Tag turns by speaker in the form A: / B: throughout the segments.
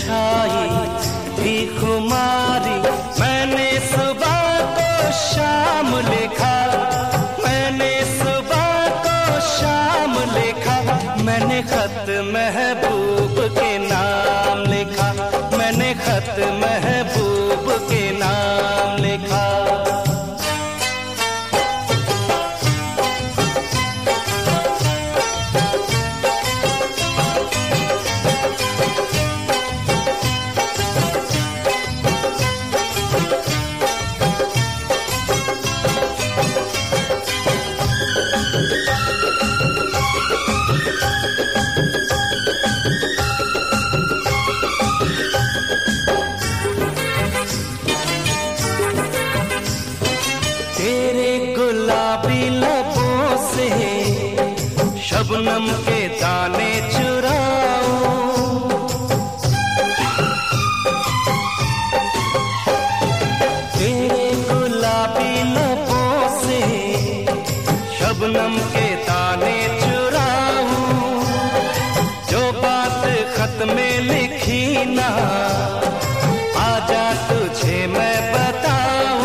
A: छाई थी खुमारी, मैंने सुबह को शाम लिखा, मैंने सुबह को शाम लिखा, मैंने खत महबूब के नाम लिखा, मैंने खत महबूब के नाम लिखा। तेरे गुलाबी लबों से शबनम के दाने चुराऊं, तेरे गुलाबी लबों से शबनम के दाने चुराऊं, जो बात खत में लिखी ना आजा तुझे मैं बताऊं।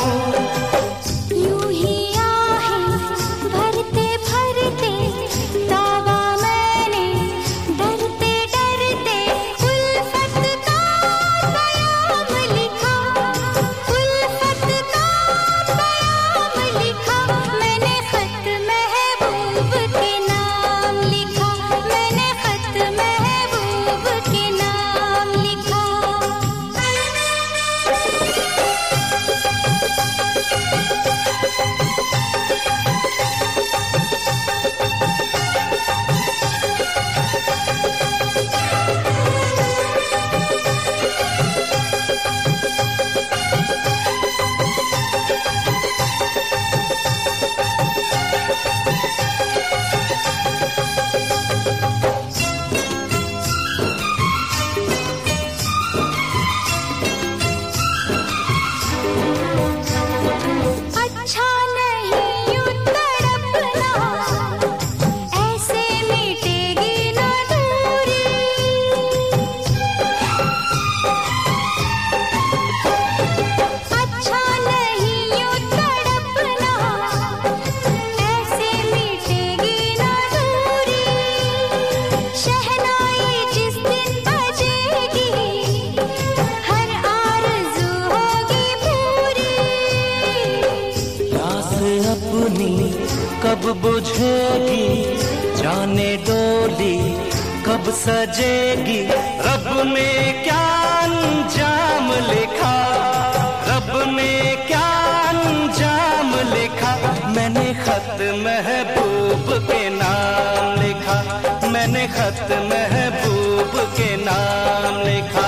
A: कब बुझेगी जाने डोली, कब सजेगी, रब ने क्या अंजाम लिखा, रब ने क्या अंजाम लिखा, मैंने खत महबूब के नाम लिखा, मैंने खत महबूब के नाम लिखा।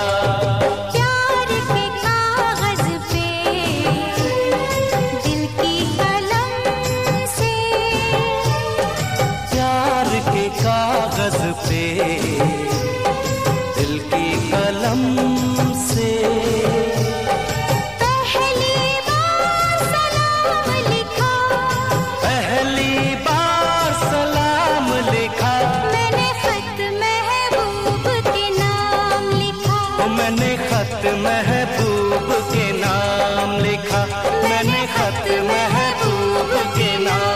A: कागज पे दिल की कलम से
B: पहली बार सलाम लिखा,
A: पहली बार सलाम लिखा,
B: मैंने खत महबूब के नाम लिखा,
A: मैंने खत महबूब के नाम लिखा, मैंने खत महबूब के नाम